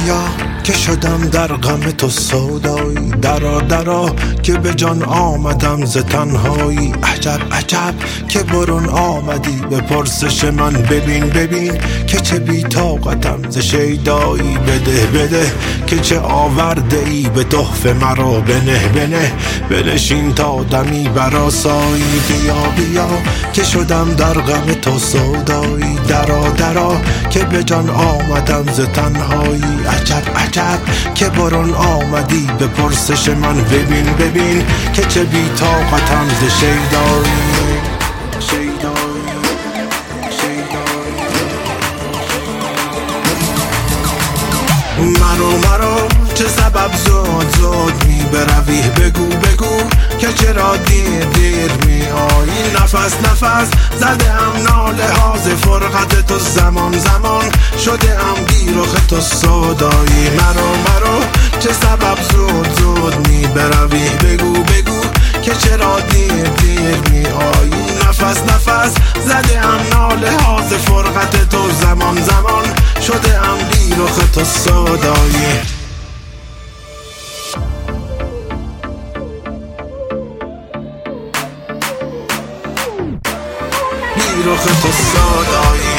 بیا که شدم در غم تو سودایی، درا درا که به جان آمدم ز تنهایی. عجب عجب که برون آمدی به پرسش من، ببین ببین که چه بی طاقتم ز شیدایی. بده بده که چه آورده ای به تحفه مرا، بنه بنه بنشین تا دمی برآسایی. بیا بیا که شدم در غم تو سودایی، درا درا که به جان آمدم ز تنهایی. عجب عجب که برون آمدی به پرسش من، ببین ببین که چه بی طاقتم ز شیدایی. مرو چه سبب زود زود می بروی، بگو بگو که چرا دیر دیر می آیی. نفس نفس زده ام ناله ها ز فرقت تو، زمان زمان شده ام بی رخ تو سودایی. مرو چه سبب زود زود می بروی، بگو بگو که چرا دیر دیر می آیی. نفس نفس زده ام ناله ها ز فرقت تو، زمان زمان شده ام بی رخ تو سودایی. بی رخ تو سودایی.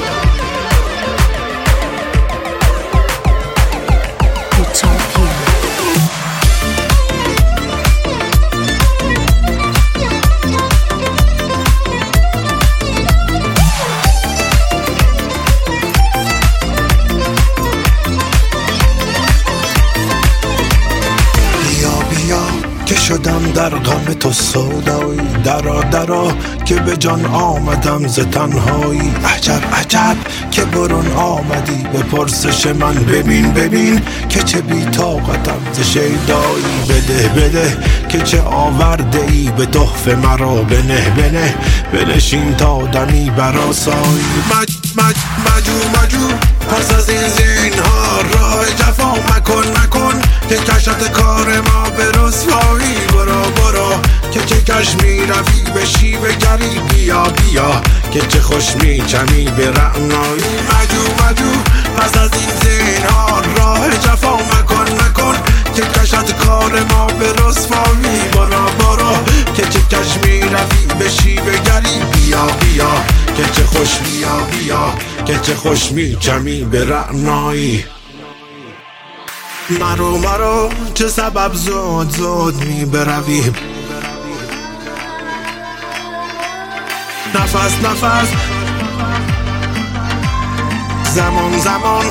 که شدم در غم تو سودایی، درا درا که به جان آمدم ز تنهایی. عجب عجب که برون آمدی به پرسش من، ببین ببین که چه بی طاقتم ز شیدایی. بده بده که چه آورده ای به تحفه مرا، بنه بنه بنشین تا دمی برآسایی. مجو پس از این زینهار راه جفا مکن که کشت کار ما به رسوایی. برو که چه کش می روی به شیب گری، بیا که چه خوش می چمی به رعنایی. مجو پس از این زینهار راه جفا مکن که کشت کار ما به رسوایی. برو که چه کش می روی به شیب گری، بیا که چه خوش بیا که چه خوش می چمی به رعنایی. مرو چه سبب زود زود می بروی، نفس نفس زمان زمان.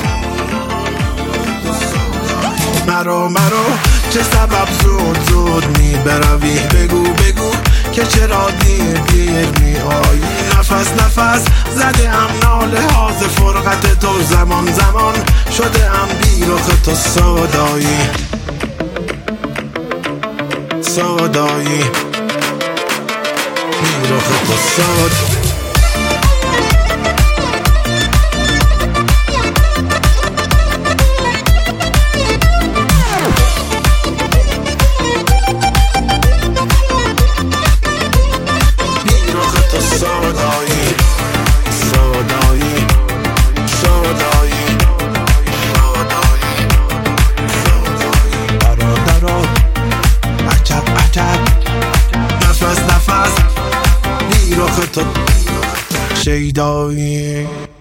مرو چه سبب زود زود می بروی، بگو که چرا دیر دیر می آیی. نفس زده ام ناله ها ز فرقت تو، زمان زمان شده ام بی رخ تو سودایی. بی رخ تو سودایی. نفس بی رخ تو شیدایی.